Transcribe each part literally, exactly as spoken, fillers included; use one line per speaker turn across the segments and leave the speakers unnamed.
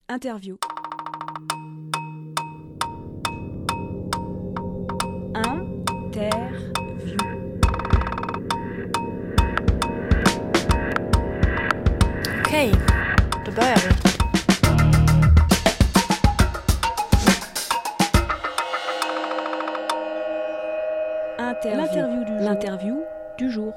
Interview. Interview.
Okej, då börjar vi.
Interview. L'interview du jour. L'interview du jour.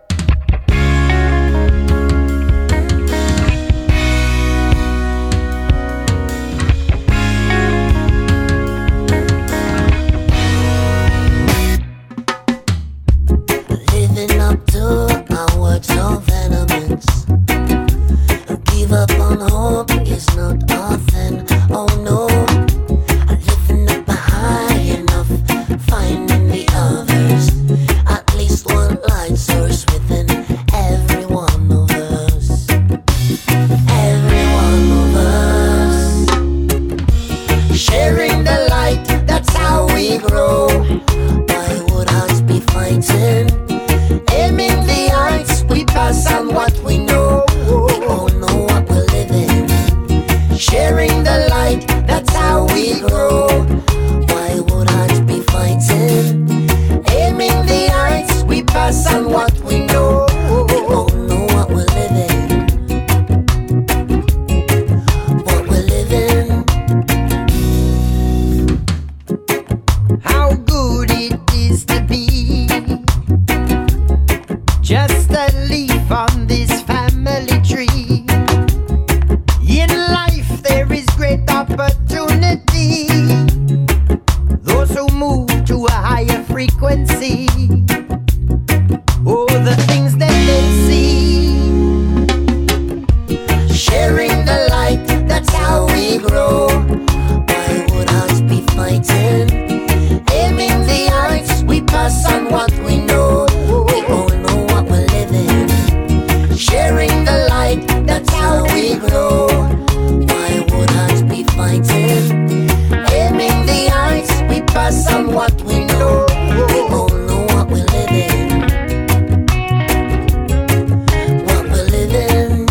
Living up to our words of venomance. Give up on hope is not often. Oh no, living up high enough, finding the others. At least one light source within every one of us. Every one of us. Sharing the light, that's how we grow. Why would us be fighting? Aiming the heights, we pass on what we know. We all know what we're living. Sharing the light, that's how we grow. Why would I be fighting? Aiming the heights, we pass on what we know. We all know what we're living. What we're living. How good it is to be just a leaf on this family tree. In life there is great opportunity. Those who move to a higher frequency, oh, the things that they see. Sharing the light, that's how we grow. Why would us be fighting? Aiming the heights, we pass on what we know. We all know what we're living. Sharing the light, that's how we grow. Why would us be fighting? Aiming the heights, we pass on what we know. We all know what we're living. What we're living.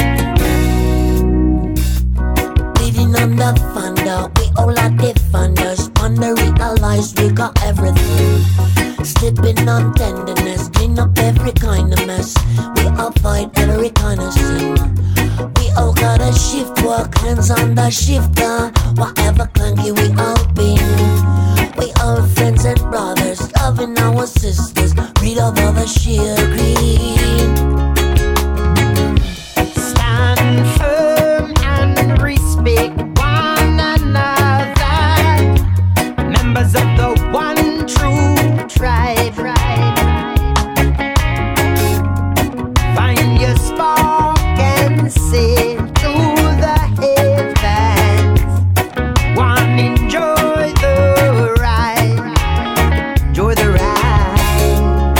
Living under thunder, we all are defenders. Wonder realize we got everything. Slipping on tenderness, clean up every kind of mess. We avoid every kind of sin. We all gotta shift work, hands on the shifter. Whatever clunky we all been. We all friends and brothers, loving our sisters. Read of all the sheer green. Stand firm and respect one another. Members of the one true tribe. Find your spark and sail to the heavens. One, enjoy the ride. Enjoy the ride.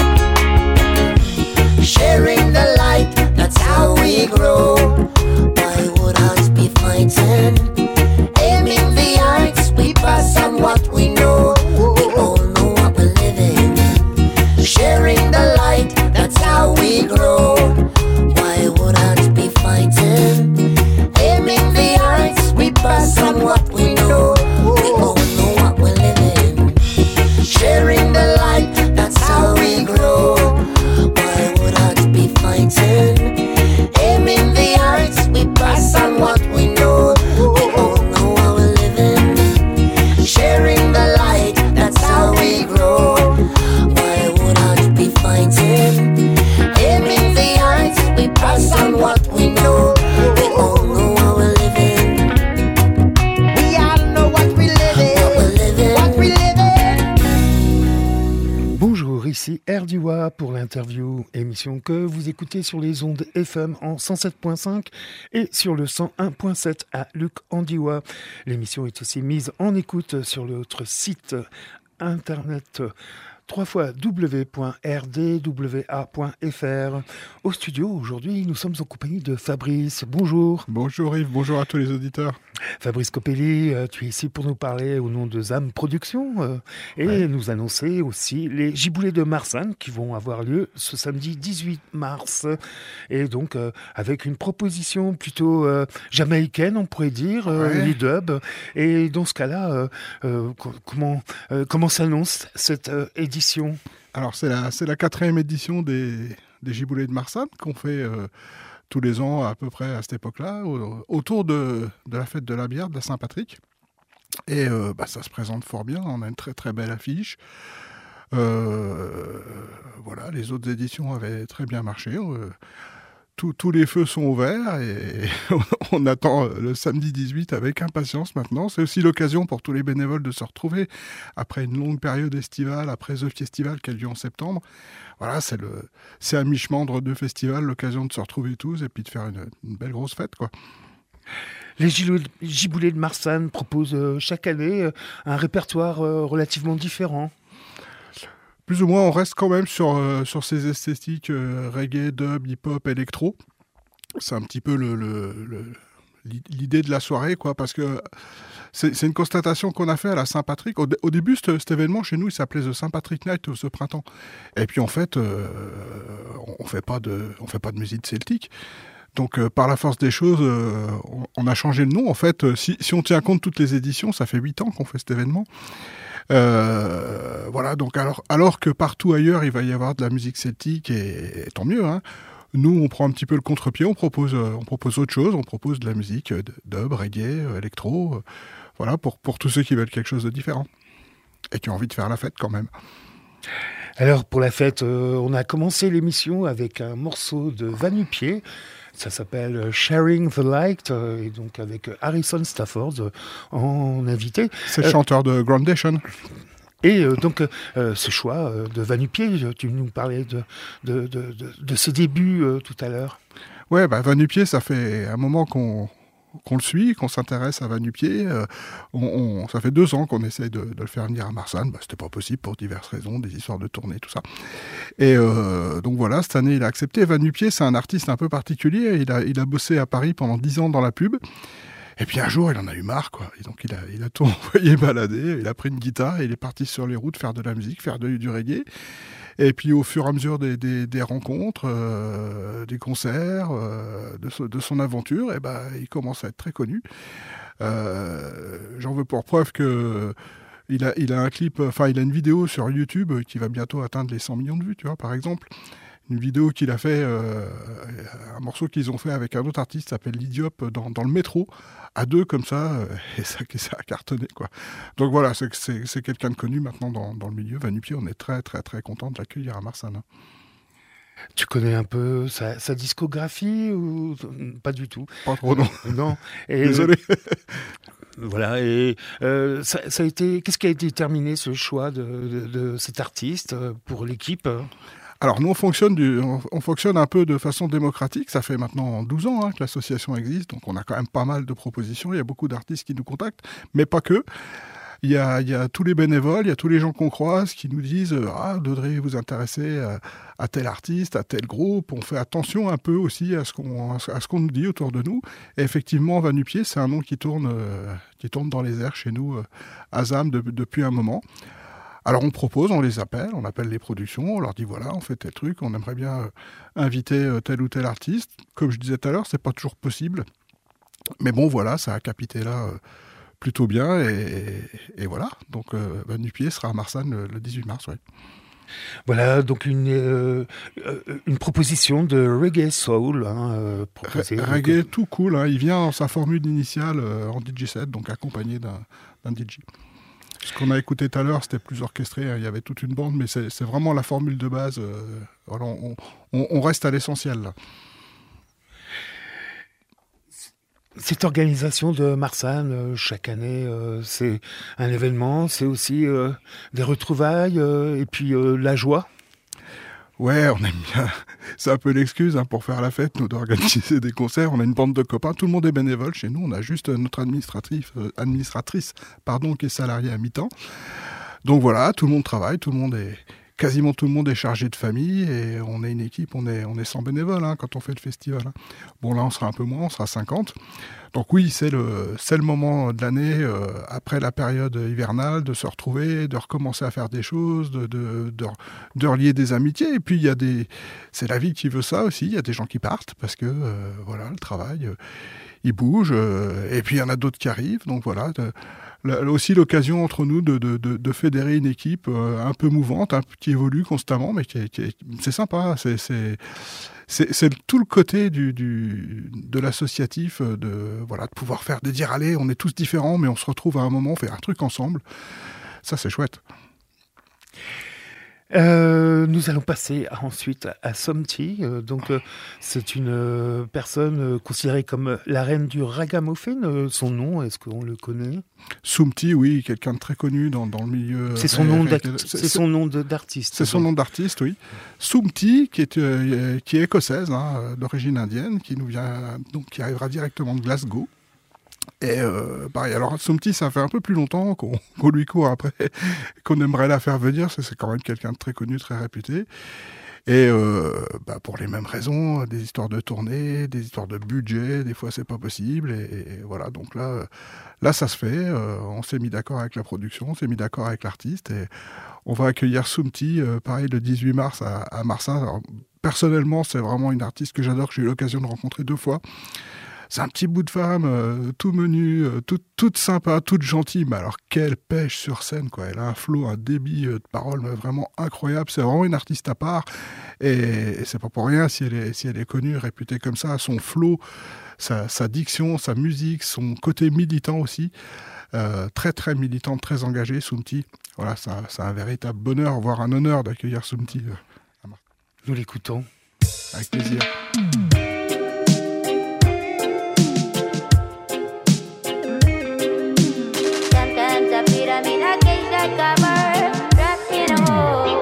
Sharing the light, that's how we grow. Why would us be fighting? Aiming the heights, we pass on what we know. We all know what we're living. Sharing the light, that's how we grow. Why would us be fighting? Aiming the heights, we pass on what we know. We all know what we're living. Sharing the light, that's how we grow. Why would us be fighting? Aiming the heights, we pass on what we know. We all know how we're living. Sharing the light, that's how we grow. Why would us be fighting? Aiming the heights, we pass on what we know. We all know how we're living. We all know what we're living. What we're living. What we're living.
Bonjour, ici Erdiwa pour l'interview, émission que vous écoutez sur les ondes F M en cent sept point cinq et sur le cent un point sept à Luc Andiwa. L'émission est aussi mise en écoute sur notre site internet w w w point r d w a point f r. Au studio, aujourd'hui, nous sommes en compagnie de Fabrice. Bonjour.
Bonjour Yves, bonjour à tous les auditeurs.
Fabrice Copelli, tu es ici pour nous parler au nom de ZAM Productions et ouais. nous annoncer aussi les Giboulées de Marsanne qui vont avoir lieu ce samedi dix-huit mars. Et donc avec une proposition plutôt euh, jamaïcaine, on pourrait dire, ouais. euh, les dubs. Et dans ce cas-là, euh, comment, euh, comment s'annonce cette euh, édition ?
Alors c'est la, c'est la quatrième édition des, des Giboulées de Marsanne qu'on fait... Euh, tous les ans à peu près à cette époque-là, autour de, de la fête de la bière, de la Saint-Patrick. Et euh, bah, ça se présente fort bien, on a une très très belle affiche. Euh, voilà, les autres éditions avaient très bien marché. Euh, tout, tous les feux sont ouverts et on attend le samedi dix-huit avec impatience maintenant. C'est aussi l'occasion pour tous les bénévoles de se retrouver après une longue période estivale, après The Festival qui a lieu en septembre. Voilà, c'est, le, c'est à mi-chemin entre deux festivals, l'occasion de se retrouver tous et puis de faire une, une belle grosse fête, quoi.
Les Giboulées de Marsanne proposent chaque année un répertoire relativement différent.
Plus ou moins, on reste quand même sur, euh, sur ces esthétiques euh, reggae, dub, hip-hop, électro. C'est un petit peu le, le, le, l'idée de la soirée, quoi, parce que c'est, c'est une constatation qu'on a fait à la Saint-Patrick. Au, au début, cet, cet événement, chez nous, il s'appelait The Saint-Patrick Night ce printemps. Et puis, en fait, euh, on ne fait pas de, on fait pas de musique celtique. Donc, euh, par la force des choses, euh, on, on a changé le nom. En fait, euh, si, si on tient compte de toutes les éditions, ça fait huit ans qu'on fait cet événement. Euh, voilà, donc alors, alors que partout ailleurs, il va y avoir de la musique celtique, et, et tant mieux, hein. Nous, on prend un petit peu le contre-pied, on propose, euh, on propose autre chose, on propose de la musique euh, dub, reggae, euh, électro, euh, voilà, pour, pour tous ceux qui veulent quelque chose de différent et qui ont envie de faire la fête quand même.
Alors, pour la fête, euh, on a commencé l'émission avec un morceau de Va-Nu-Pieds. Ça s'appelle Sharing the Light, euh, et donc avec Harrison Stafford euh, en invité.
C'est le euh, chanteur de Groundation.
Et euh, donc, euh, ce choix euh, de Va-Nu-Pieds, tu nous parlais de, de, de, de, de ses débuts euh, tout à l'heure.
Ouais, bah, Va-Nu-Pieds, ça fait un moment qu'on, qu'on le suit, qu'on s'intéresse à Va-Nu-Pieds. Euh, on, on, ça fait deux ans qu'on essaye de, de le faire venir à Marsanne. Bah, c'était pas possible pour diverses raisons, des histoires de tournée, tout ça. Et euh, donc voilà, cette année, il a accepté. Va-Nu-Pieds, c'est un artiste un peu particulier. Il a, il a bossé à Paris pendant dix ans dans la pub. Et puis un jour, il en a eu marre, quoi. Et donc il a, il a tout envoyé balader, il a pris une guitare et il est parti sur les routes faire de la musique, faire de, du reggae. Et puis au fur et à mesure des, des, des rencontres, euh, des concerts, euh, de, so, de son aventure, et ben, il commence à être très connu. Euh, j'en veux pour preuve que il a, il a un clip, enfin il a une vidéo sur YouTube qui va bientôt atteindre les cent millions de vues, tu vois, par exemple. Une vidéo qu'il a fait, euh, un morceau qu'ils ont fait avec un autre artiste qui s'appelle L'Idiop dans, dans le métro, à deux comme ça, euh, et ça, ça a cartonné, quoi. Donc voilà, c'est, c'est, c'est quelqu'un de connu maintenant dans, dans le milieu. Va-Nu-Pieds, on est très très très content de l'accueillir à Marsanne.
Tu connais un peu sa, sa discographie ou pas du tout?
Pas trop, non.
Non. Et
désolé.
Voilà, et euh, ça, ça a été, qu'est-ce qui a été déterminé, ce choix de, de, de cet artiste pour l'équipe?
Alors nous, on fonctionne, du, on, on fonctionne un peu de façon démocratique. Ça fait maintenant douze ans hein, que l'association existe, donc on a quand même pas mal de propositions. Il y a beaucoup d'artistes qui nous contactent, mais pas que. Il y a, il y a tous les bénévoles, il y a tous les gens qu'on croise qui nous disent « Ah, vous devriez vous intéresser à, à tel artiste, à tel groupe ». On fait attention un peu aussi à ce qu'on, à ce qu'on nous dit autour de nous. Et effectivement, Va-Nu-Pieds, c'est un nom qui tourne, euh, qui tourne dans les airs chez nous, euh, à ZAM, de, depuis un moment. Alors on propose, on les appelle, on appelle les productions, on leur dit voilà, on fait tel truc, on aimerait bien euh, inviter euh, tel ou tel artiste. Comme je disais tout à l'heure, c'est pas toujours possible. Mais bon, voilà, ça a capité là euh, plutôt bien et, et, et voilà. Donc euh, Va-Nu-Pieds sera à Marsanne le, le dix-huit mars, oui.
Voilà, donc une, euh, une proposition de reggae soul. Hein, euh, proposée,
Re- reggae donc... tout cool, hein. Il vient en sa formule initiale euh, en D J set, donc accompagné d'un, d'un D J. Ce qu'on a écouté tout à l'heure, c'était plus orchestré, hein. Il y avait toute une bande, mais c'est, c'est vraiment la formule de base. Euh, voilà, on, on, on reste à l'essentiel, là.
Cette organisation de Marsanne, euh, chaque année, euh, c'est un événement, c'est aussi euh, des retrouvailles euh, et puis euh, la joie.
Ouais, on aime bien. C'est un peu l'excuse hein, pour faire la fête, nous, d'organiser des concerts. On a une bande de copains, tout le monde est bénévole chez nous. On a juste notre administratrice, euh, administratrice pardon, qui est salariée à mi-temps. Donc voilà, tout le monde travaille, tout le monde est quasiment tout le monde est chargé de famille et on est une équipe, on est, on est cent bénévoles hein, quand on fait le festival. Hein. Bon là on sera un peu moins, on sera cinquante. Donc oui, c'est le, c'est le moment de l'année, euh, après la période hivernale, de se retrouver, de recommencer à faire des choses, de, de, de, de relier des amitiés. Et puis il y a des, c'est la vie qui veut ça aussi, il y a des gens qui partent parce que euh, voilà, le travail, euh, il bouge. Euh, et puis il y en a d'autres qui arrivent, donc voilà. De, Là, aussi l'occasion entre nous de, de, de, de fédérer une équipe euh, un peu mouvante, hein, qui évolue constamment, mais qui est, qui est, c'est sympa. C'est, c'est, c'est, c'est tout le côté du, du, de l'associatif, de, voilà, de pouvoir faire, de dire allez, on est tous différents, mais on se retrouve à un moment, on fait un truc ensemble. Ça, c'est chouette.
Euh, nous allons passer ensuite à Somty. Euh, donc, euh, c'est une euh, personne euh, considérée comme la reine du ragamuffin. Euh, son nom, est-ce qu'on le connaît ?
Somty, oui, quelqu'un de très connu dans, dans le milieu.
C'est son, nom, c'est, c'est, c'est son nom de, d'artiste.
C'est son nom d'artiste, oui. Somty, qui est, euh, qui est écossaise, hein, d'origine indienne, qui nous vient, donc qui arrivera directement de Glasgow. Et euh, pareil, alors Somty, ça fait un peu plus longtemps qu'on, qu'on lui court après, qu'on aimerait la faire venir, c'est, c'est quand même quelqu'un de très connu, très réputé. Et euh, bah pour les mêmes raisons, des histoires de tournée, des histoires de budget, des fois c'est pas possible, et, et voilà, donc là, là ça se fait, euh, on s'est mis d'accord avec la production, on s'est mis d'accord avec l'artiste, et on va accueillir Somty, euh, pareil, le dix-huit mars à, à Marsan. Alors, personnellement, c'est vraiment une artiste que j'adore, que j'ai eu l'occasion de rencontrer deux fois. C'est un petit bout de femme, euh, tout menu, euh, tout, toute sympa, toute gentille, mais alors quelle pêche sur scène, quoi. Elle a un flow, un débit euh, de parole vraiment incroyable. C'est vraiment une artiste à part, et, et c'est pas pour rien si elle est, si elle est connue, réputée comme ça. Son flow, sa, sa diction, sa musique, son côté militant aussi, euh, très très militant, très engagé, Somty. Voilà, c'est un, c'est un véritable bonheur, voire un honneur d'accueillir Somty. Euh,
Nous l'écoutons.
Avec plaisir.
I'm in a cage like a bird, trapped in a hole.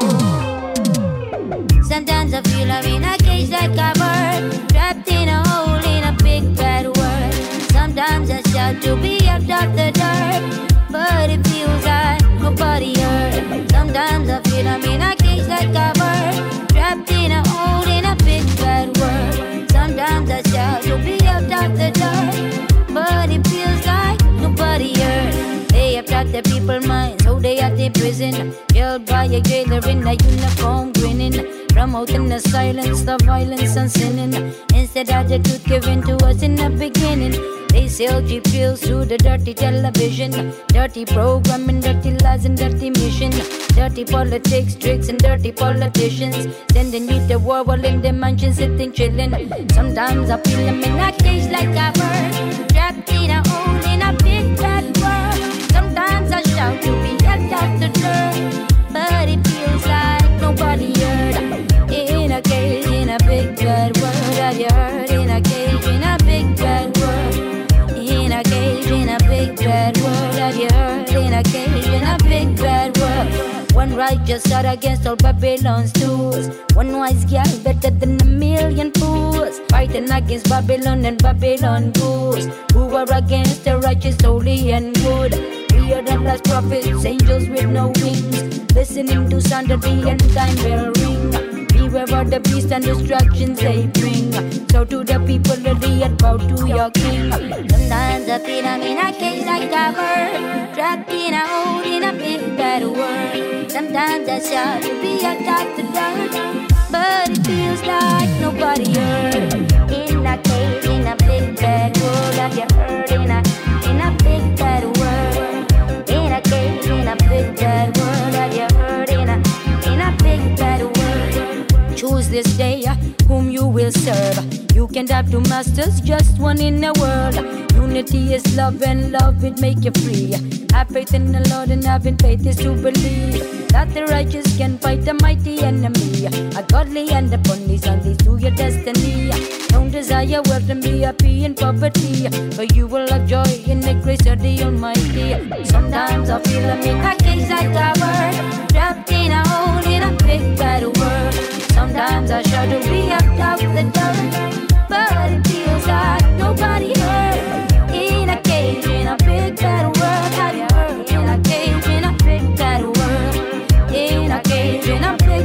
Sometimes I feel I'm in a cage like a bird, trapped in a hole in a big bad world. Sometimes I shout to be out of the dirt, but it feels like nobody heard. Sometimes I feel I'm in a cage like a bird, trapped in a hole in a big bad world. Sometimes I shout to be out of the dirt, but it feels like nobody heard. They have taught the people minds, so they at the prison, held by a jailer in a uniform grinning, promoting the silence, the violence and sinning, instead of the truth given to us in the beginning. They sell cheap pills through the dirty television, dirty programming, dirty lies and dirty mission, dirty politics, tricks and dirty politicians, sending you to war while in the mansion sitting chilling. Sometimes I feel I'm in a cage like a bird, trapped in a hole in a big bad world. Sometimes I shout to be left out the dirt, but it feels like nobody heard. In a cage, in a big bad world, have you heard? In a cage, in a big bad world. In a cage, in a big bad world, have you heard? In a cage, in a big bad world. One righteous God against all Babylon's tools. One wise girl better than a million fools. Fighting against Babylon and Babylon ghouls, who are against the righteous, holy and good. We are the last prophets, angels with no wings, listening to sound of the end time bell ring. Beware of the beast and distractions they bring. So to the people of the earth, bow to your king. Sometimes I feel I'm in a cage like a bird, trapped in a hole in a big bad world. Sometimes I shout to be out of the dirt, but it feels like nobody heard. In a cage, in a big bad world, have you heard? In a, in a big bad world. In a cage, in a big bad world, have you heard? In a, in a big bad world. Choose this day whom you will serve. You can't have two masters, just one in the world. Unity is love and love will make you free. Have faith in the Lord and having faith is to believe that the righteous can fight the mighty enemy. A godly and a bunnies and these to your destiny. Don't desire wealth and be happy in poverty, for you will have joy in the grace of the Almighty. Sometimes I feel I'm in a cage like a bird, trapped in a hole in a big bad world. Sometimes I shout to be out of the dirt, but it feels like nobody heard. In a cage, in a big bad world, have you heard? In a cage, in a big bad world. In a cage, in a big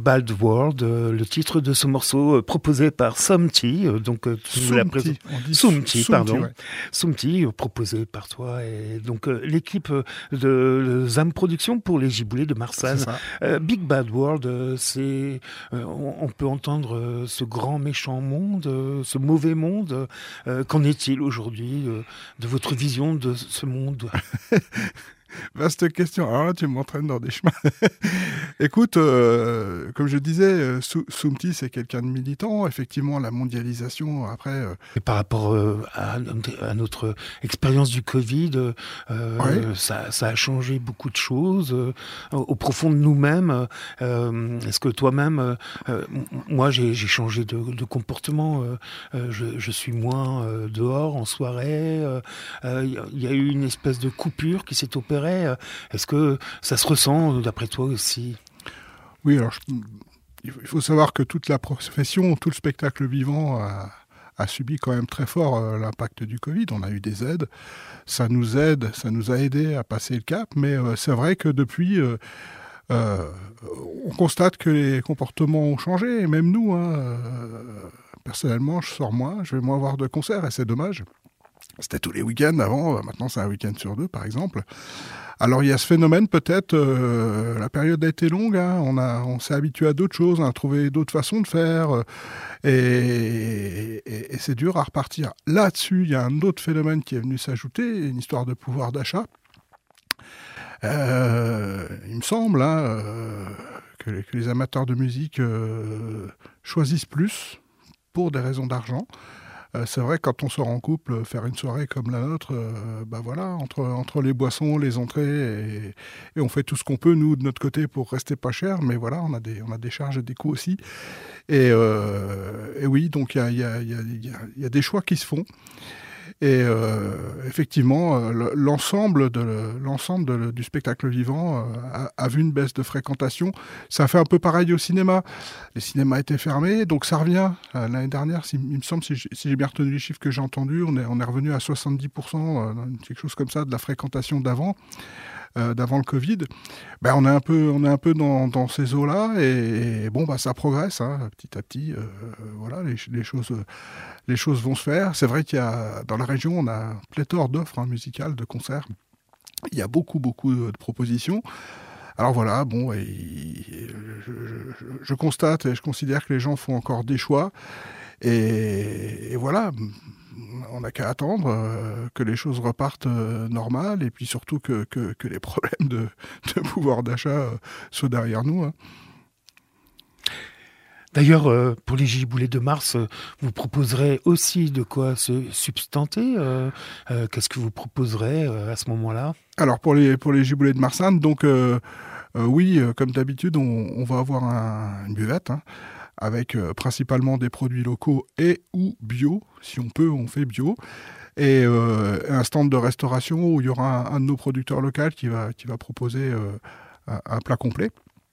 Bad World, euh, le titre de ce morceau euh, proposé par Somty, euh, donc euh, tu nous l'as présenté. Somty, pardon. Ouais. Somty, euh, proposé par toi et donc euh, l'équipe euh, de ZAM Productions pour les Giboulées de Marsanne. Euh, Big Bad World, euh, c'est euh, on, on peut entendre euh, ce grand méchant monde, euh, ce mauvais monde. Euh, qu'en est-il aujourd'hui euh, de votre vision de ce monde?
Vaste question. Alors là, tu m'entraînes dans des chemins. Écoute, euh, comme je disais, Somty, c'est quelqu'un de militant. Effectivement, la mondialisation, après... Euh...
Et par rapport euh, à, à notre expérience du Covid, euh, ouais. ça, ça a changé beaucoup de choses euh, au profond de nous-mêmes. Euh, est-ce que toi-même... Euh, moi, j'ai, j'ai changé de, de comportement. Euh, je, je suis moins euh, dehors, en soirée. Il euh, euh, y, y a eu une espèce de coupure qui s'est opérée. Est-ce que ça se ressent d'après toi aussi?
Oui, alors je, il faut savoir que toute la profession, tout le spectacle vivant a, a subi quand même très fort euh, l'impact du Covid. On a eu des aides, ça nous aide, ça nous a aidé à passer le cap, mais euh, c'est vrai que depuis, euh, euh, on constate que les comportements ont changé, et même nous, hein, euh, personnellement, je sors moins, je vais moins voir de concerts, et c'est dommage. C'était tous les week-ends avant, maintenant c'est un week-end sur deux par exemple. Alors il y a ce phénomène peut-être, euh, la période a été longue, hein, on, a, on s'est habitué à d'autres choses, on a trouvé d'autres façons de faire, euh, et, et, et c'est dur à repartir. Là-dessus, il y a un autre phénomène qui est venu s'ajouter, une histoire de pouvoir d'achat. Euh, il me semble hein, euh, que, les, que les amateurs de musique euh, choisissent plus pour des raisons d'argent. Euh, c'est vrai que quand on sort en couple, faire une soirée comme la nôtre, euh, bah voilà, entre, entre les boissons, les entrées, et, et on fait tout ce qu'on peut, nous, de notre côté, pour rester pas cher, mais voilà, on a des, on a des charges et des coûts aussi. Et, euh, et oui, donc il y a, y, a, y, a, y, a, y a des choix qui se font. Et euh, effectivement, euh, l'ensemble, de, l'ensemble de, du spectacle vivant euh, a, a vu une baisse de fréquentation. Ça fait un peu pareil au cinéma. Les cinémas étaient fermés, donc ça revient. Euh, l'année dernière, si, il me semble, si j'ai, si j'ai bien retenu les chiffres que j'ai entendus, on est, on est revenu à soixante-dix pour cent, euh, quelque chose comme ça, de la fréquentation d'avant. Euh, d'avant le Covid, ben on est un peu, on est un peu dans, dans ces eaux-là et, et bon bah ça progresse hein, petit à petit. Euh, voilà, les, les choses, les choses vont se faire. C'est vrai qu'il y a dans la région, on a pléthore d'offres hein, musicales, de concerts. Il y a beaucoup, beaucoup de propositions. Alors voilà, bon, et, et, je, je, je constate et je considère que les gens font encore des choix et, et voilà. On n'a qu'à attendre euh, que les choses repartent euh, normales et puis surtout que, que, que les problèmes de, de pouvoir d'achat euh, soient derrière nous. Hein.
D'ailleurs, euh, pour les Giboulées de Mars, euh, vous proposerez aussi de quoi se substanter. Euh, euh, qu'est-ce que vous proposerez euh, à ce moment-là?
Alors pour les, pour les Giboulées de Marsanne, donc euh, euh, oui, euh, comme d'habitude, on, on va avoir un, une buvette, hein, avec euh, principalement des produits locaux et ou bio. Si on peut, on fait bio. Et euh, un stand de restauration où il y aura un, un de nos producteurs locaux qui va, qui va proposer euh, un, un plat complet.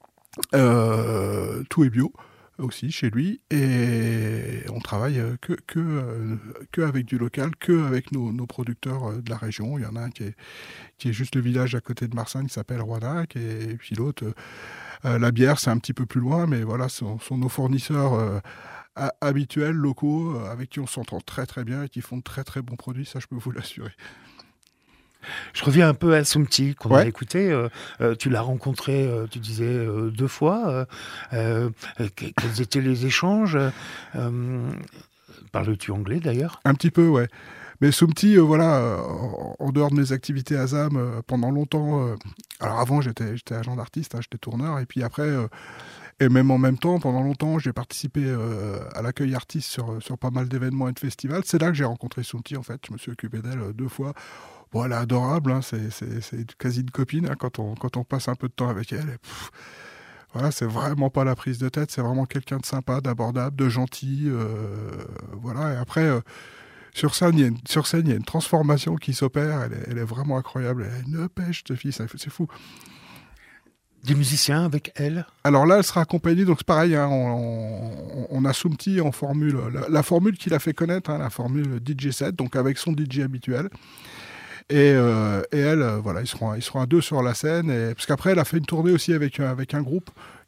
Euh, tout est bio aussi chez lui. Et on travaille que, que, euh, que avec du local, que avec nos, nos producteurs de la région. Il y en a un qui est, qui est juste le village à côté de Marsanne qui s'appelle Roinac. Et puis l'autre... Euh, Euh, la bière, c'est un petit peu plus loin, mais voilà, ce sont, sont nos fournisseurs euh, a, habituels, locaux, euh, avec qui on s'entend très très bien et qui font de très très bons produits, ça je peux vous l'assurer.
Je reviens un peu à Somty, qu'on
ouais.
a écouté. Euh, euh, tu l'as rencontré, euh, tu disais, euh, deux fois. Euh, euh, quels étaient les échanges euh, Parles-tu anglais d'ailleurs?
Un petit peu, ouais. Mais Somty, euh, voilà, euh, en, en dehors de mes activités à ZAM, euh, pendant longtemps, euh, alors avant j'étais, j'étais agent d'artiste, hein, j'étais tourneur, et puis après, euh, et même en même temps, pendant longtemps, j'ai participé euh, à l'accueil artiste sur, sur pas mal d'événements et de festivals. C'est là que j'ai rencontré Somty, en fait, je me suis occupé d'elle euh, deux fois. Bon, elle est adorable, hein, c'est, c'est, c'est quasi une copine, hein, quand, on, quand on passe un peu de temps avec elle. Et, pff, voilà, c'est vraiment pas la prise de tête, c'est vraiment quelqu'un de sympa, d'abordable, de gentil, euh, voilà, et après... Euh, Sur scène, il y a une, sur scène, il y a une transformation qui s'opère, elle est, elle est vraiment incroyable, elle a une pêche de fille, c'est fou.
Des musiciens avec elle?
Alors là, elle sera accompagnée, donc c'est pareil, hein, on, on, on a Somty en formule, la, la formule qu'il a fait connaître, hein, la formule D J set, donc avec son D J habituel. Et, euh, et elle, euh, voilà, ils seront, ils seront à deux sur la scène, et, parce qu'après, elle a fait une tournée aussi avec, avec un groupe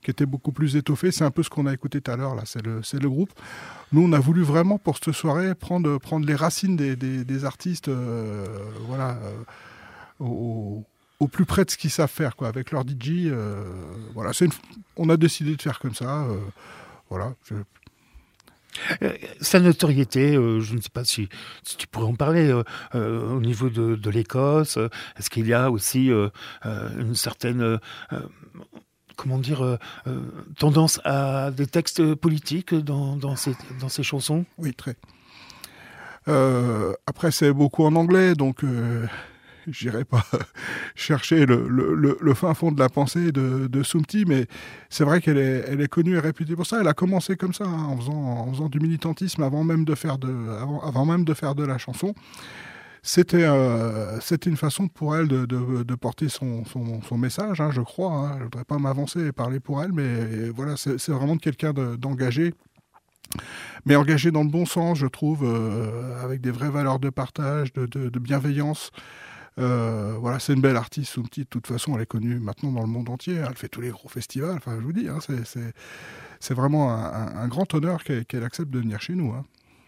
qui était beaucoup plus étoffé. C'est un peu ce qu'on a écouté tout à l'heure, là, c'est le, c'est le groupe. Nous, on a voulu vraiment, pour cette soirée, prendre, prendre les racines des, des, des artistes, euh, voilà, euh, au, au plus près de ce qu'ils savent faire, quoi, avec leur D J. Euh, voilà, c'est une, on a décidé de faire comme ça. Euh, voilà. Je...
Euh, sa notoriété, euh, je ne sais pas si, si tu pourrais en parler, euh, euh, au niveau de, de l'Écosse. Euh, est-ce qu'il y a aussi euh, euh, une certaine... Euh, comment dire, euh, euh, tendance à des textes politiques dans, dans, ces, dans ces chansons ?
Oui, très. Euh, après, c'est beaucoup en anglais, donc euh, j'irai pas chercher le, le, le, le fin fond de la pensée de, de Soumti, mais c'est vrai qu'elle est, elle est connue et réputée pour ça. Elle a commencé comme ça, hein, en, faisant, en faisant du militantisme avant même de faire de, avant, avant même de, faire de la chanson. C'était, euh, c'était une façon pour elle de, de, de porter son, son, son message, hein, je crois. Hein. Je ne voudrais pas m'avancer et parler pour elle, mais voilà, c'est, c'est vraiment quelqu'un de, d'engagé. Mais engagé dans le bon sens, je trouve, euh, avec des vraies valeurs de partage, de, de, de bienveillance. Euh, voilà, c'est une belle artiste, Soumti. De toute façon, elle est connue maintenant dans le monde entier. Elle fait tous les gros festivals. Enfin, je vous dis, hein, c'est, c'est, c'est vraiment un, un, un grand honneur qu'elle, qu'elle accepte de venir chez nous. Hein.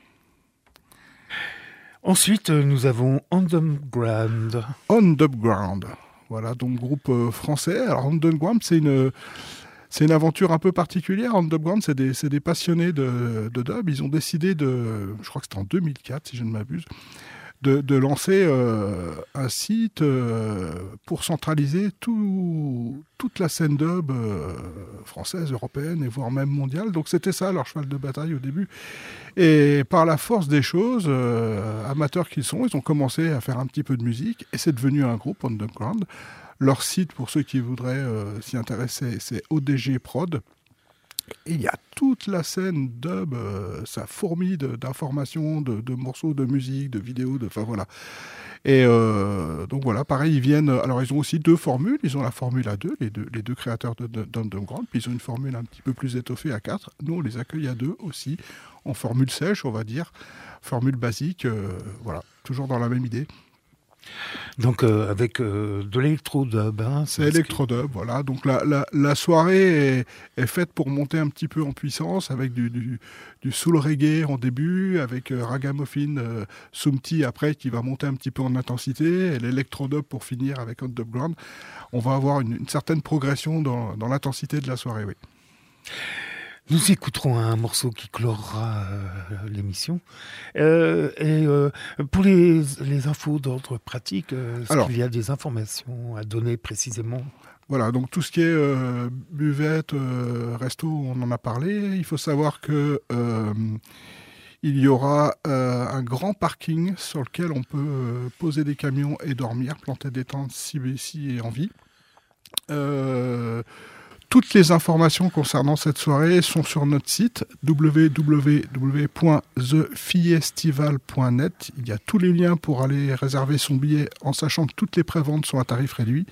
Ensuite, nous avons On The Ground.
On The Ground. Voilà, donc groupe euh, français. Alors, On The Ground, c'est une... C'est une aventure un peu particulière. On The Ground, c'est des, c'est des passionnés de, de dub. Ils ont décidé de, je crois que c'était en deux mille quatre, si je ne m'abuse, de, de lancer euh, un site euh, pour centraliser tout, toute la scène dub euh, française, européenne et voire même mondiale. Donc c'était ça leur cheval de bataille au début. Et par la force des choses, euh, amateurs qu'ils sont, ils ont commencé à faire un petit peu de musique et c'est devenu un groupe, On The Ground. Leur site, pour ceux qui voudraient euh, s'y intéresser, c'est O D G Prod. Et il y a toute la scène dub, euh, ça fourmille de, d'informations, de, de morceaux de musique, de vidéos, de, enfin voilà. Et euh, donc voilà, pareil, ils viennent... Alors ils ont aussi deux formules, ils ont la formule à deux, les deux, les deux créateurs de, de, d'Underground, puis ils ont une formule un petit peu plus étoffée à quatre. Nous, on les accueille à deux aussi, en formule sèche, on va dire, formule basique, euh, voilà, toujours dans la même idée.
Donc euh, avec euh, de l'électro-dub. Hein,
c'est électro-dub, que... voilà. Donc la, la, la soirée est, est faite pour monter un petit peu en puissance avec du, du, du soul reggae en début, avec euh, Ragamuffin, euh, Soumti après qui va monter un petit peu en intensité, et l'électro-dub pour finir avec On The Ground. On va avoir une, une certaine progression dans, dans l'intensité de la soirée, oui.
Nous écouterons un morceau qui clorera euh, l'émission. Euh, et euh, pour les, les infos d'ordre pratique, euh, est-ce Alors, qu'il y a des informations à donner précisément ?
Voilà, donc tout ce qui est euh, buvette, euh, resto, on en a parlé. Il faut savoir que euh, il y aura euh, un grand parking sur lequel on peut euh, poser des camions et dormir, planter des tentes si, si envie. Euh, Toutes les informations concernant cette soirée sont sur notre site w w w point the fiestival point net. Il y a tous les liens pour aller réserver son billet en sachant que toutes les préventes sont à tarif réduit.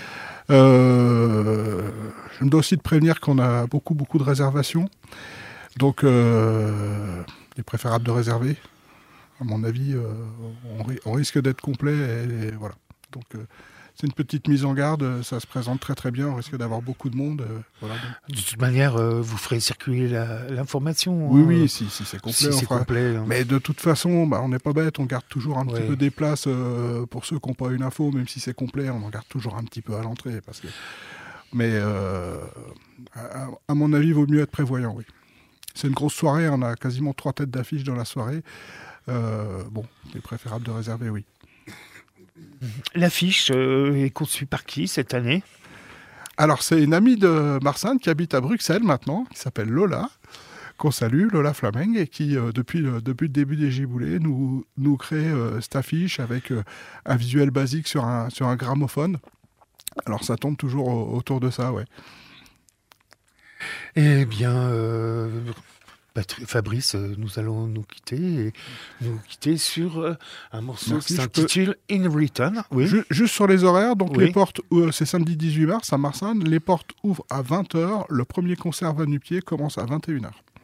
Euh, je me dois aussi de prévenir qu'on a beaucoup, beaucoup de réservations. Donc, euh, il est préférable de réserver. À mon avis, euh, on, on risque d'être complet. Et, et voilà. Donc, euh, c'est une petite mise en garde, ça se présente très très bien, on risque d'avoir beaucoup de monde. Euh, voilà.
De toute manière, euh, vous ferez circuler la, l'information.
Oui,
hein,
oui, si, si c'est complet.
Si c'est
fera...
complet hein.
Mais de toute façon, bah, on n'est pas bête, on garde toujours un
ouais.
petit peu des places euh, pour ceux qui n'ont pas une info, même si c'est complet, on en garde toujours un petit peu à l'entrée. Parce que... Mais euh, à, à mon avis, il vaut mieux être prévoyant, oui. C'est une grosse soirée, on a quasiment trois têtes d'affiche dans la soirée. Euh, bon, il est préférable de réserver, oui.
L'affiche euh, est conçue par qui cette année ?
Alors, c'est une amie de Marsanne qui habite à Bruxelles maintenant, qui s'appelle Lola, qu'on salue, Lola Flameng, et qui, euh, depuis, le, depuis le début des Giboulées, nous, nous crée euh, cette affiche avec euh, un visuel basique sur un, sur un gramophone. Alors, ça tombe toujours au, autour de ça, ouais.
Eh bien... Euh... Fabrice, nous allons nous quitter et nous quitter sur un morceau Merci, qui s'intitule peux... In Return. Oui.
Juste sur les horaires, donc oui. les portes, euh, c'est samedi dix-huit mars à Marsanne, les portes ouvrent à vingt heures, le premier concert va nu-pied commence à vingt et une heures.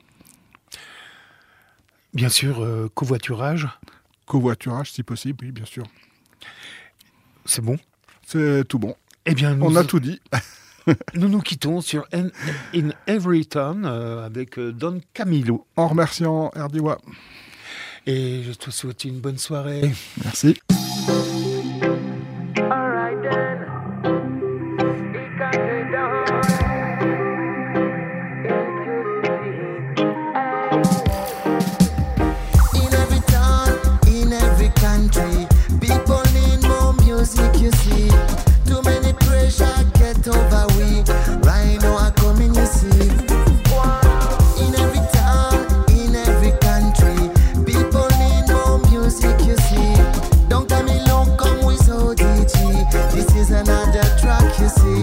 Bien sûr, euh, covoiturage.
Covoiturage si possible, oui, bien sûr.
C'est bon ?
C'est tout bon.
Eh bien, nous
On a tout dit.
Nous nous quittons sur In, In Every Town euh, avec euh, Don Camilo.
En remerciant Erdiwa.
Et je te souhaite une bonne soirée.
Merci.
You see, too many pressure get over we. Right now I come in, you see. In every town, in every country, people need more music, you see. Don't tell me long come with O D G. This is another track, you see.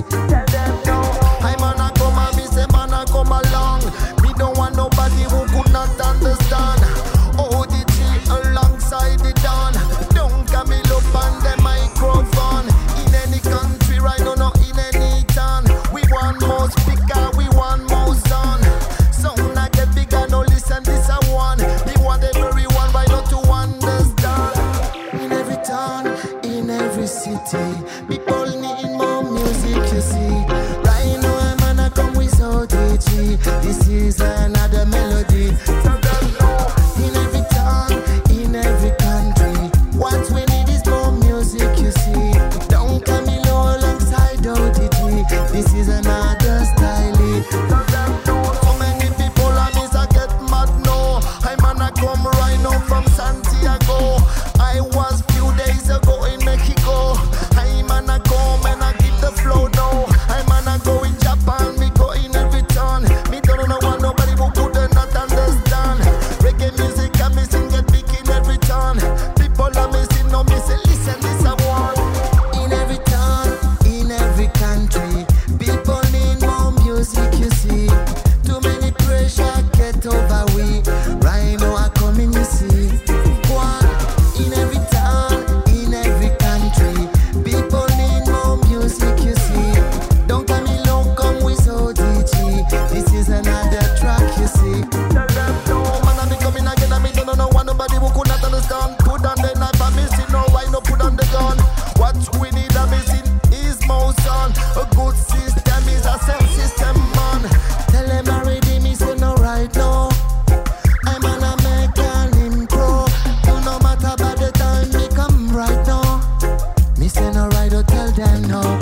I man I come and me say man I come along. Me don't want nobody who could not understand. O D G alongside the dawn. Don't come me look on the microphone. In any country right now, not in any town. We want more speaker, we want more sound. Sound like get bigger, no listen this I want. We want everyone right now to understand. In every town, in every city, people need more music, you see. Right now I'm gonna come with O D G. This is another melody. In every town, in every country, what we need is more music, you see. Don't come me low alongside O D G. This is another style. So many people I miss, I get mad now. I'm gonna come right now from Santiago. I was few days ago in Mexico. I'm gonna come and I keep the flow now. I'm gonna go in Japan, me go in every town. Me don't know what nobody who could not understand. Reggae music I missing get big in every town. People are missing, no missing, listen this I want. In every town, in every country, people need more music, you see. Too many pressure get over we. Right now I come in, you see. One, in every town, in every country, people need more music, you see. Don't tell me long come with O D G. This is another track, you see. Man, I be coming again, I me don't know one nobody who could not understand. Put on the knife, I'm missing, no, why no put on the gun? What we need, I'm missing, is more sound. A good system is a sound system, man. Tell them already, me say no right now. I'm an American impro. You no matter by the time me come right now. Me say no right, or tell them no.